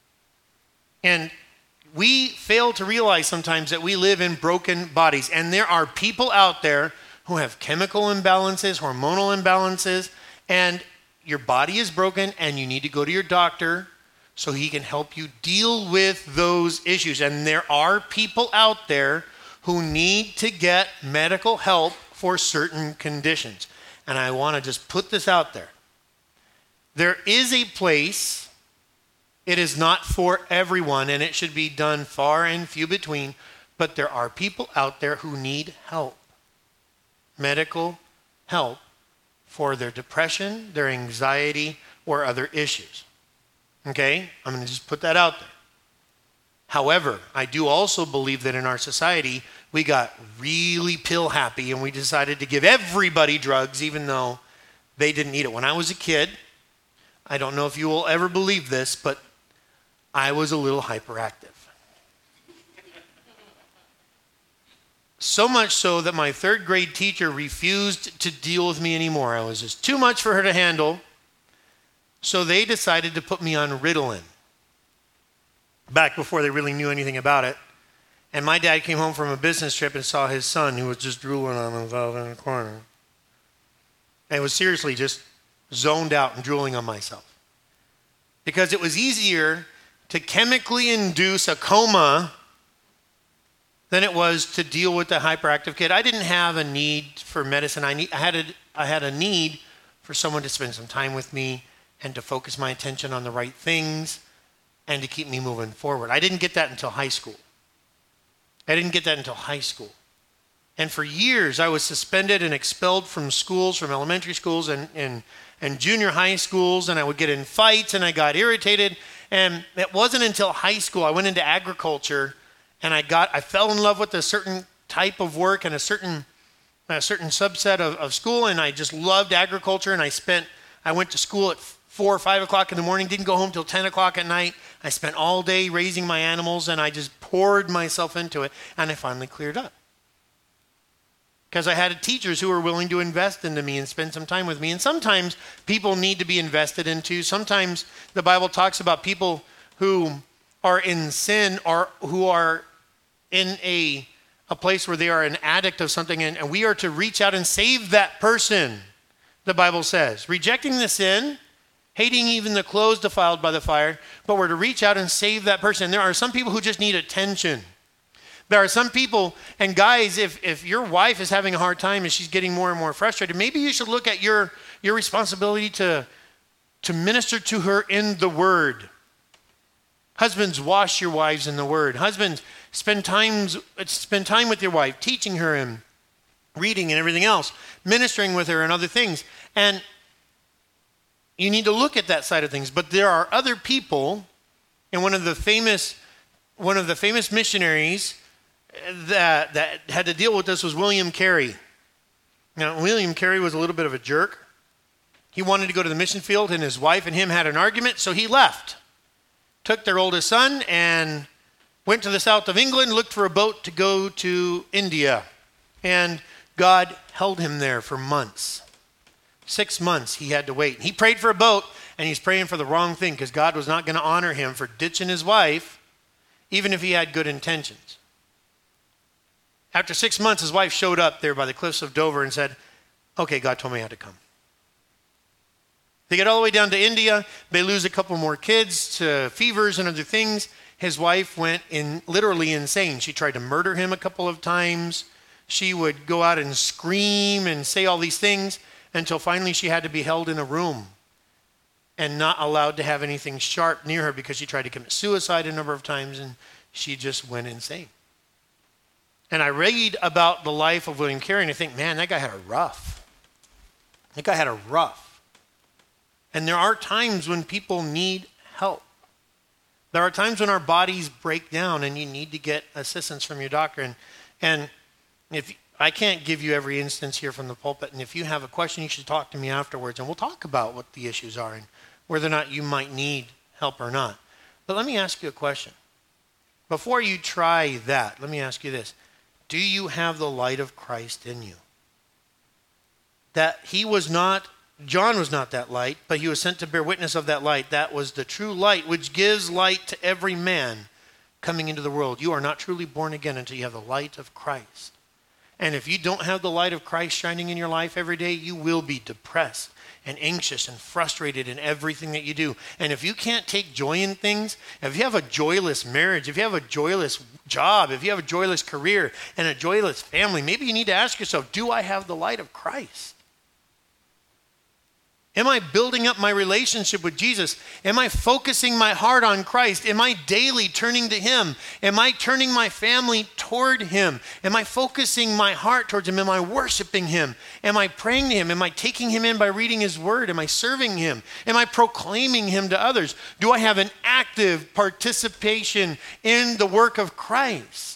And we fail to realize sometimes that we live in broken bodies. And there are people out there who have chemical imbalances, hormonal imbalances, and your body is broken and you need to go to your doctor so he can help you deal with those issues. And there are people out there who need to get medical help for certain conditions. And I want to just put this out there. There is a place. It is not for everyone, and it should be done far and few between, but there are people out there who need help. Medical help for their depression, their anxiety, or other issues. Okay? I'm going to just put that out there. However, I do also believe that in our society, we got really pill happy and we decided to give everybody drugs even though they didn't need it. When I was a kid, I don't know if you will ever believe this, but I was a little hyperactive. So much so that my third grade teacher refused to deal with me anymore. I was just too much for her to handle. So they decided to put me on Ritalin. Back before they really knew anything about it. And my dad came home from a business trip and saw his son who was just drooling on himself in the corner. And was seriously just zoned out and drooling on myself. Because it was easier to chemically induce a coma than it was to deal with the hyperactive kid. I didn't have a need for medicine. I, need, I, had a, I had a need for someone to spend some time with me and to focus my attention on the right things and to keep me moving forward. I didn't get that until high school. I didn't get that until high school. And for years, I was suspended and expelled from schools, from elementary schools and, and, and junior high schools, and I would get in fights and I got irritated. And it wasn't until high school I went into agriculture and I got I fell in love with a certain type of work and a certain a certain subset of, of school, and I just loved agriculture. And I spent I went to school at four or five o'clock in the morning, didn't go home till ten o'clock at night. I spent all day raising my animals and I just poured myself into it, and I finally cleared up. Because I had teachers who were willing to invest into me and spend some time with me. And sometimes people need to be invested into. Sometimes the Bible talks about people who are in sin or who are in a, a place where they are an addict of something, and, and we are to reach out and save that person, the Bible says. Rejecting the sin, hating even the clothes defiled by the fire, but we're to reach out and save that person. And there are some people who just need attention. There are some people, and guys, if, if your wife is having a hard time and she's getting more and more frustrated, maybe you should look at your, your responsibility to, to minister to her in the Word. Husbands, wash your wives in the Word. Husbands, spend times spend time with your wife, teaching her and reading and everything else, ministering with her and other things. And you need to look at that side of things. But there are other people, and one of the famous one of the famous missionaries that, that had to deal with this was William Carey. Now, William Carey was a little bit of a jerk. He wanted to go to the mission field, and his wife and him had an argument, so he left. Took their oldest son and went to the south of England, looked for a boat to go to India. And God held him there for months. Six months he had to wait. He prayed for a boat, and he's praying for the wrong thing because God was not going to honor him for ditching his wife, even if he had good intentions. After six months, his wife showed up there by the cliffs of Dover and said, okay, God told me I had to come. They get all the way down to India. They lose a couple more kids to fevers and other things. His wife went in literally insane. She tried to murder him a couple of times. She would go out and scream and say all these things until finally she had to be held in a room and not allowed to have anything sharp near her because she tried to commit suicide a number of times and she just went insane. And I read about the life of William Carey and I think, man, that guy had a rough. That guy had a rough. And there are times when people need help. There are times when our bodies break down and you need to get assistance from your doctor. And, and if I can't give you every instance here from the pulpit, and if you have a question, you should talk to me afterwards, and we'll talk about what the issues are and whether or not you might need help or not. But let me ask you a question. Before you try that, let me ask you this. Do you have the light of Christ in you? That he was not, John was not that light, but he was sent to bear witness of that light. That was the true light, which gives light to every man coming into the world. You are not truly born again until you have the light of Christ. And if you don't have the light of Christ shining in your life every day, you will be depressed and anxious and frustrated in everything that you do. And if you can't take joy in things, if you have a joyless marriage, if you have a joyless job, if you have a joyless career and a joyless family, maybe you need to ask yourself, do I have the light of Christ? Am I building up my relationship with Jesus? Am I focusing my heart on Christ? Am I daily turning to him? Am I turning my family toward him? Am I focusing my heart towards him? Am I worshiping him? Am I praying to him? Am I taking him in by reading his word? Am I serving him? Am I proclaiming him to others? Do I have an active participation in the work of Christ?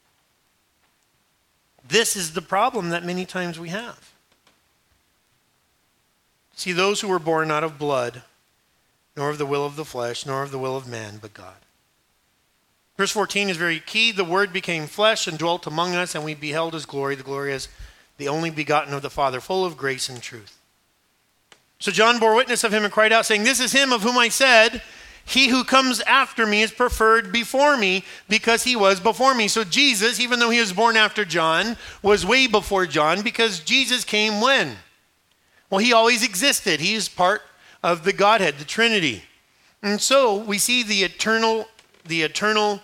This is the problem that many times we have. See, those who were born not of blood, nor of the will of the flesh, nor of the will of man, but God. Verse fourteen is very key. The Word became flesh and dwelt among us, and we beheld his glory, the glory as the only begotten of the Father, full of grace and truth. So John bore witness of him and cried out, saying, this is him of whom I said, he who comes after me is preferred before me, because he was before me. So Jesus, even though he was born after John, was way before John, because Jesus came when? Well, he always existed. He is part of the Godhead, the Trinity. And so we see the eternal, the eternal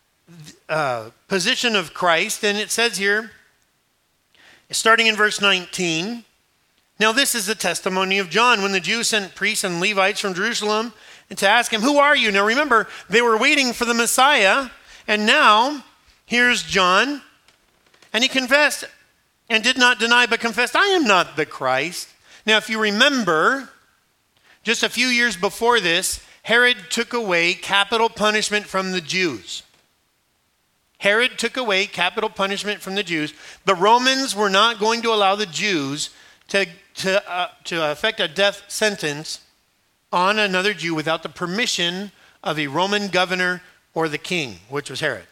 uh, position of Christ. And it says here, starting in verse nineteen, now this is the testimony of John when the Jews sent priests and Levites from Jerusalem and to ask him, who are you? Now remember, they were waiting for the Messiah. And now here's John. And he confessed and did not deny, but confessed, I am not the Christ. Now, if you remember, just a few years before this, Herod took away capital punishment from the Jews. Herod took away capital punishment from the Jews. The Romans were not going to allow the Jews to, to, uh, to effect a death sentence on another Jew without the permission of a Roman governor or the king, which was Herod.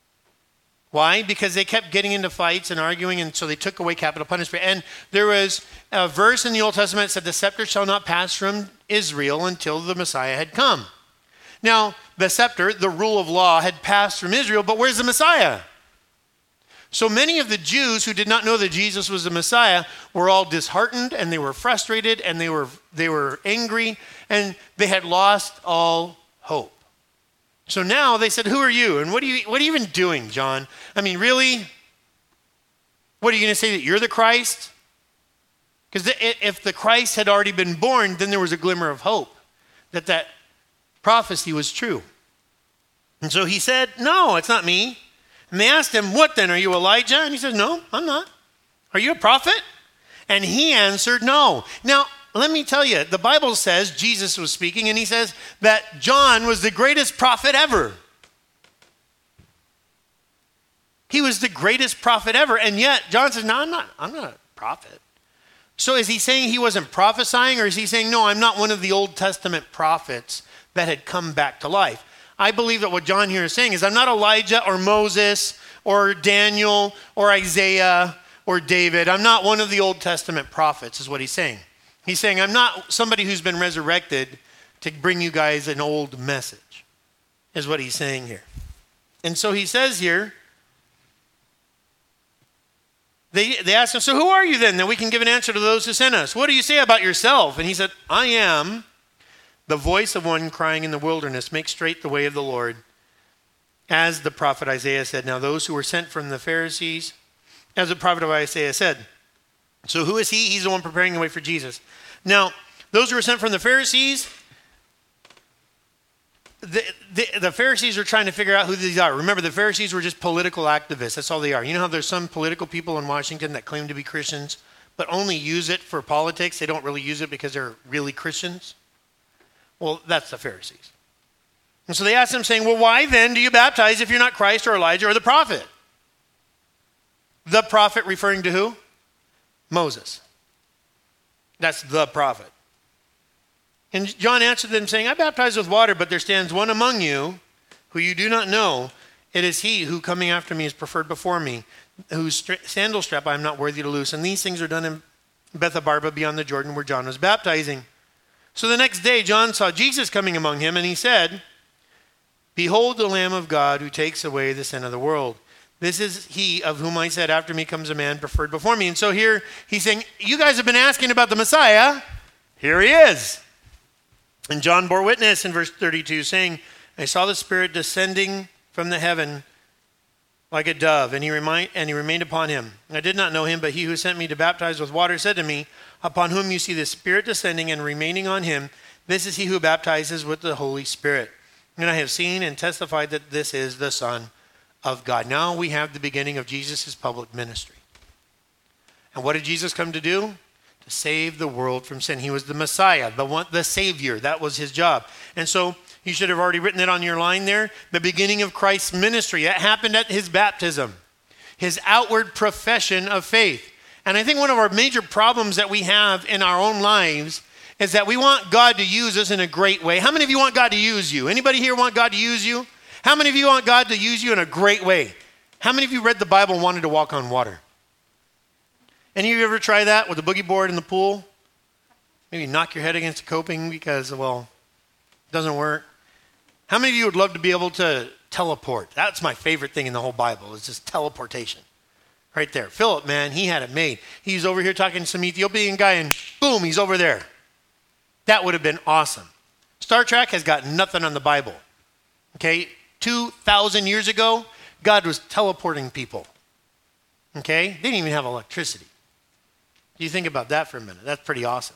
Why? Because they kept getting into fights and arguing, and so they took away capital punishment. And there was a verse in the Old Testament that said, the scepter shall not pass from Israel until the Messiah had come. Now, the scepter, the rule of law, had passed from Israel, but where's the Messiah? So many of the Jews who did not know that Jesus was the Messiah were all disheartened, and they were frustrated, and they were, they were angry, and they had lost all hope. So now they said, who are you? And what are you, what are you even doing, John? I mean, really? What, are you going to say that you're the Christ? Because if the Christ had already been born, then there was a glimmer of hope that that prophecy was true. And so he said, no, it's not me. And they asked him, what then? Are you Elijah? And he said, no, I'm not. Are you a prophet? And he answered, no. Now, let me tell you, the Bible says, Jesus was speaking, and he says that John was the greatest prophet ever. He was the greatest prophet ever. And yet John says, no, I'm not, I'm not a prophet. So is he saying he wasn't prophesying, or is he saying, no, I'm not one of the Old Testament prophets that had come back to life? I believe that what John here is saying is I'm not Elijah or Moses or Daniel or Isaiah or David. I'm not one of the Old Testament prophets is what he's saying. He's saying I'm not somebody who's been resurrected to bring you guys an old message, is what he's saying here. And so he says here, they, they asked him, so who are you then, that we can give an answer to those who sent us? What do you say about yourself? And he said, I am the voice of one crying in the wilderness, make straight the way of the Lord. As the prophet Isaiah said, now those who were sent from the Pharisees, as the prophet of Isaiah said. So who is he? He's the one preparing the way for Jesus. Now, those who were sent from the Pharisees, the, the, the Pharisees are trying to figure out who these are. Remember, the Pharisees were just political activists. That's all they are. You know how there's some political people in Washington that claim to be Christians, but only use it for politics? They don't really use it because they're really Christians? Well, that's the Pharisees. And so they asked him, saying, well, why then do you baptize if you're not Christ or Elijah or the prophet? The prophet referring to who? Moses. That's the prophet. And John answered them, saying, I baptize with water, but there stands one among you who you do not know. It is he who coming after me is preferred before me, whose stra- sandal strap I am not worthy to loose. And these things are done in Bethabara beyond the Jordan where John was baptizing. So the next day John saw Jesus coming among him, and he said, behold the Lamb of God who takes away the sin of the world. This is he of whom I said, after me comes a man preferred before me. And so here he's saying, you guys have been asking about the Messiah. Here he is. And John bore witness in verse thirty-two, saying, I saw the Spirit descending from the heaven like a dove, and he, remind, and he remained upon him. I did not know him, but he who sent me to baptize with water said to me, upon whom you see the Spirit descending and remaining on him, this is he who baptizes with the Holy Spirit. And I have seen and testified that this is the Son of God. Now we have the beginning of Jesus' public ministry. And what did Jesus come to do? To save the world from sin. He was the Messiah, the one, the Savior. That was his job. And so you should have already written it on your line there. The beginning of Christ's ministry. That happened at his baptism. His outward profession of faith. And I think one of our major problems that we have in our own lives is that we want God to use us in a great way. How many of you want God to use you? Anybody here want God to use you? How many of you want God to use you in a great way? How many of you read the Bible and wanted to walk on water? Any of you ever try that with a boogie board in the pool? Maybe knock your head against the coping because, well, it doesn't work. How many of you would love to be able to teleport? That's my favorite thing in the whole Bible, is just teleportation. Right there. Philip, man, he had it made. He's over here talking to some Ethiopian guy and boom, he's over there. That would have been awesome. Star Trek has got nothing on the Bible. Okay? two thousand years ago, God was teleporting people. Okay? They didn't even have electricity. You think about that for a minute. That's pretty awesome.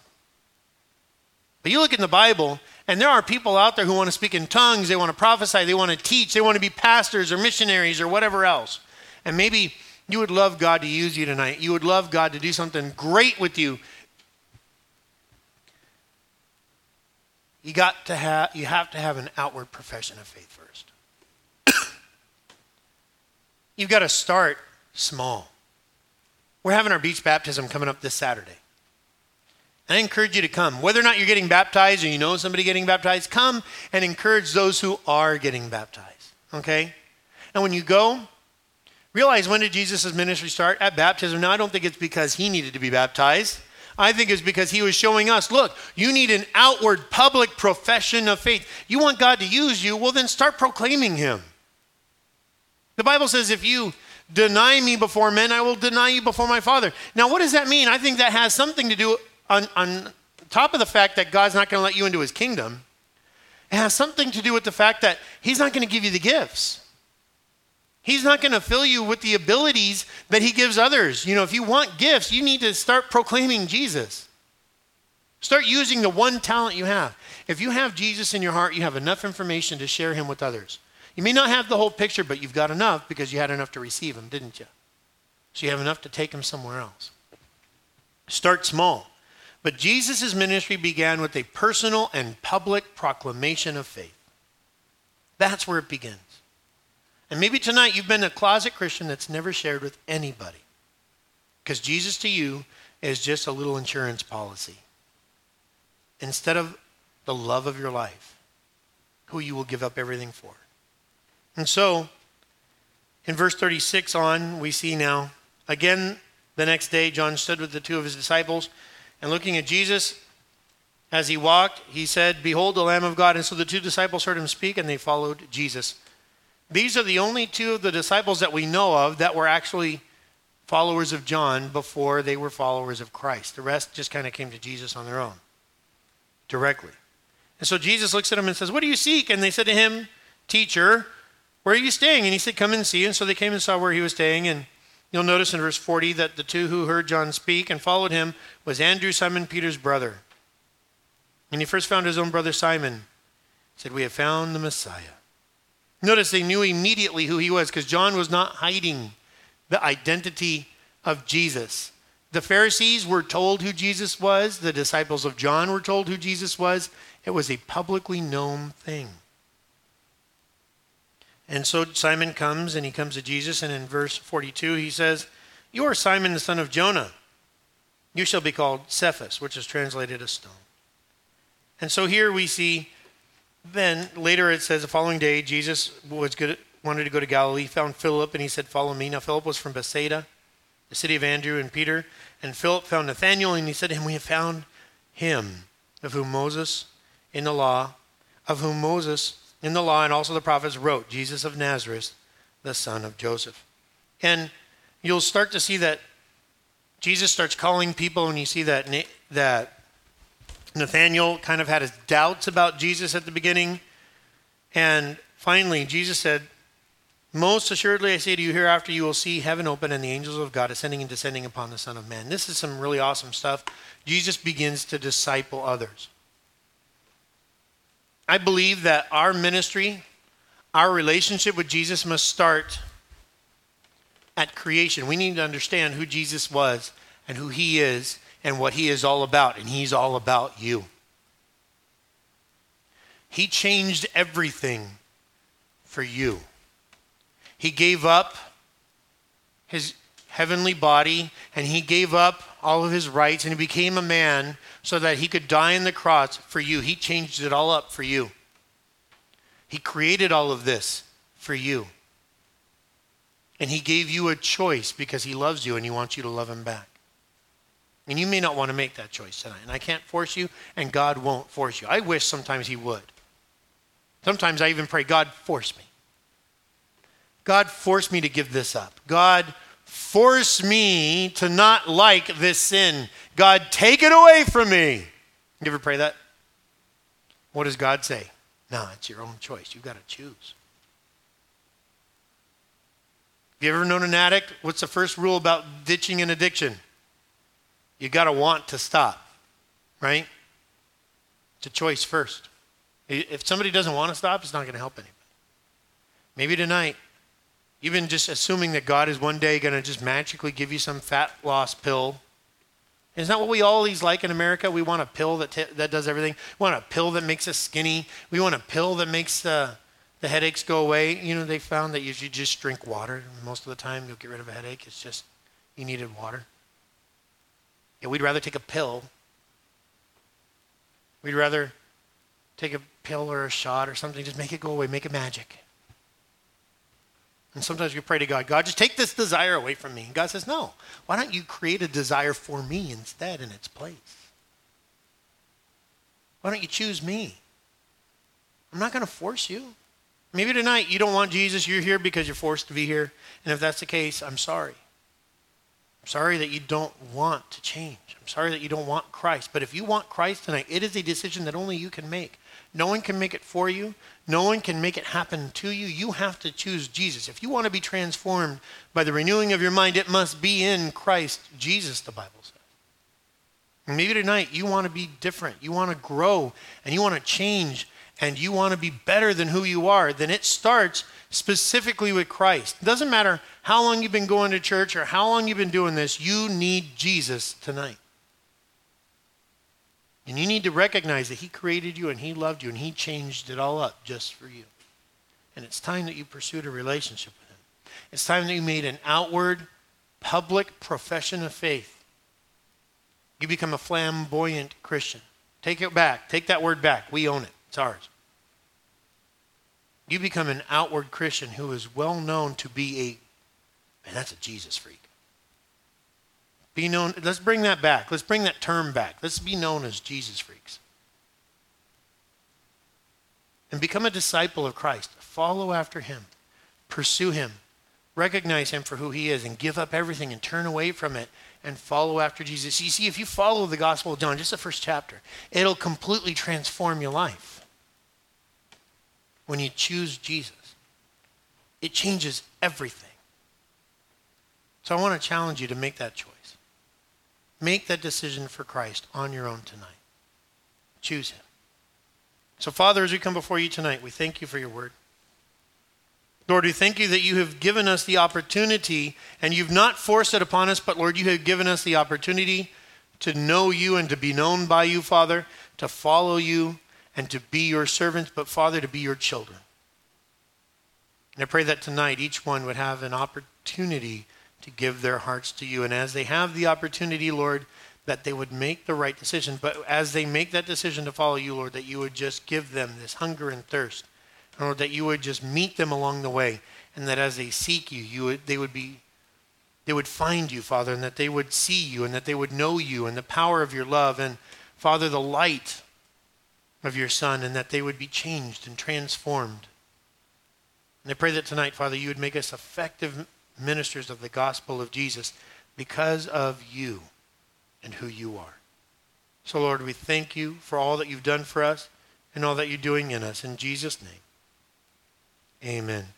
But you look in the Bible, and there are people out there who want to speak in tongues, they want to prophesy, they want to teach, they want to be pastors or missionaries or whatever else. And maybe you would love God to use you tonight. You would love God to do something great with you. You got to have, you have to have an outward profession of faith first. You've got to start small. We're having our beach baptism coming up this Saturday. I encourage you to come. Whether or not you're getting baptized or you know somebody getting baptized, come and encourage those who are getting baptized. Okay? And when you go, realize, when did Jesus' ministry start? At baptism. Now, I don't think it's because he needed to be baptized. I think it's because he was showing us, look, you need an outward public profession of faith. You want God to use you, well, then start proclaiming him. The Bible says, if you deny me before men, I will deny you before my Father. Now, what does that mean? I think that has something to do on, on top of the fact that God's not going to let you into his kingdom. It has something to do with the fact that he's not going to give you the gifts. He's not going to fill you with the abilities that he gives others. You know, if you want gifts, you need to start proclaiming Jesus. Start using the one talent you have. If you have Jesus in your heart, you have enough information to share him with others. You may not have the whole picture, but you've got enough because you had enough to receive him, didn't you? So you have enough to take him somewhere else. Start small. But Jesus' ministry began with a personal and public proclamation of faith. That's where it begins. And maybe tonight you've been a closet Christian that's never shared with anybody. Because Jesus to you is just a little insurance policy. Instead of the love of your life, who you will give up everything for. And so, in verse thirty-six on, we see now, again, the next day, John stood with the two of his disciples, and looking at Jesus as he walked, he said, "Behold the Lamb of God." And so the two disciples heard him speak, and they followed Jesus. These are the only two of the disciples that we know of that were actually followers of John before they were followers of Christ. The rest just kind of came to Jesus on their own, directly. And so Jesus looks at them and says, "What do you seek?" And they said to him, "Teacher, where are you staying?" And he said, "Come and see." And so they came and saw where he was staying. And you'll notice in verse forty that the two who heard John speak and followed him was Andrew, Simon Peter's brother. And he first found his own brother Simon. He said, "We have found the Messiah." Notice they knew immediately who he was because John was not hiding the identity of Jesus. The Pharisees were told who Jesus was. The disciples of John were told who Jesus was. It was a publicly known thing. And so Simon comes and he comes to Jesus, and in verse forty-two he says, "You are Simon the son of Jonah. You shall be called Cephas," which is translated a stone. And so here we see, then later it says the following day Jesus was good, wanted to go to Galilee. He found Philip and he said, "Follow me." Now Philip was from Bethsaida, the city of Andrew and Peter. And Philip found Nathanael and he said to him, "We have found him of whom Moses in the law, of whom Moses in the law and also the prophets wrote, Jesus of Nazareth, the son of Joseph." And you'll start to see that Jesus starts calling people, and you see that that Nathanael kind of had his doubts about Jesus at the beginning. And finally, Jesus said, "Most assuredly I say to you, hereafter you will see heaven open and the angels of God ascending and descending upon the Son of Man." This is some really awesome stuff. Jesus begins to disciple others. I believe that our ministry, our relationship with Jesus must start at creation. We need to understand who Jesus was and who he is and what he is all about. And he's all about you. He changed everything for you. He gave up his heavenly body and he gave up all of his rights and he became a man so that he could die on the cross for you. He changed it all up for you. He created all of this for you. And he gave you a choice because he loves you and he wants you to love him back. And you may not want to make that choice tonight. And I can't force you, and God won't force you. I wish sometimes he would. Sometimes I even pray, "God, force me. God, force me to give this up. God, force me to not like this sin. God, take it away from me." You ever pray that? What does God say? No, it's your own choice. You've got to choose. Have you ever known an addict? What's the first rule about ditching an addiction? You got to want to stop, right? It's a choice first. If somebody doesn't want to stop, it's not going to help anybody. Maybe tonight, you've been just assuming that God is one day going to just magically give you some fat loss pill. Isn't that what we always like in America? We want a pill that t- that does everything. We want a pill that makes us skinny. We want a pill that makes the, the headaches go away. You know, they found that if you just drink water, most of the time you'll get rid of a headache. It's just you needed water. Yeah, we'd rather take a pill. We'd rather take a pill or a shot or something, just make it go away, make it magic. And sometimes we pray to God, "God, just take this desire away from me." And God says, "No, why don't you create a desire for me instead in its place? Why don't you choose me? I'm not going to force you." Maybe tonight you don't want Jesus, you're here because you're forced to be here. And if that's the case, I'm sorry. I'm sorry that you don't want to change. I'm sorry that you don't want Christ. But if you want Christ tonight, it is a decision that only you can make. No one can make it for you. No one can make it happen to you. You have to choose Jesus. If you want to be transformed by the renewing of your mind, it must be in Christ Jesus, the Bible says. And maybe tonight you want to be different. You want to grow and you want to change and you want to be better than who you are. Then it starts specifically with Christ. It doesn't matter how long you've been going to church or how long you've been doing this. You need Jesus tonight. And you need to recognize that he created you and he loved you and he changed it all up just for you. And it's time that you pursued a relationship with him. It's time that you made an outward, public profession of faith. You become a flamboyant Christian. Take it back. Take that word back. We own it. It's ours. You become an outward Christian who is well known to be a, man, that's a Jesus freak. Be known, let's bring that back. Let's bring that term back. Let's be known as Jesus freaks. And become a disciple of Christ. Follow after him. Pursue him. Recognize him for who he is and give up everything and turn away from it and follow after Jesus. You see, if you follow the Gospel of John, just the first chapter, it'll completely transform your life. When you choose Jesus, it changes everything. So I want to challenge you to make that choice. Make that decision for Christ on your own tonight. Choose him. So Father, as we come before you tonight, we thank you for your word. Lord, we thank you that you have given us the opportunity, and you've not forced it upon us, but Lord, you have given us the opportunity to know you and to be known by you, Father, to follow you and to be your servants, but Father, to be your children. And I pray that tonight each one would have an opportunity to give their hearts to you. And as they have the opportunity, Lord, that they would make the right decision. But as they make that decision to follow you, Lord, that you would just give them this hunger and thirst. And Lord, that you would just meet them along the way. And that as they seek you, you would, they would be, they would find you, Father, and that they would see you and that they would know you and the power of your love. And Father, the light of your Son, and that they would be changed and transformed. And I pray that tonight, Father, you would make us effective ministers of the gospel of Jesus because of you and who you are. So, Lord, we thank you for all that you've done for us and all that you're doing in us. In Jesus' name, amen.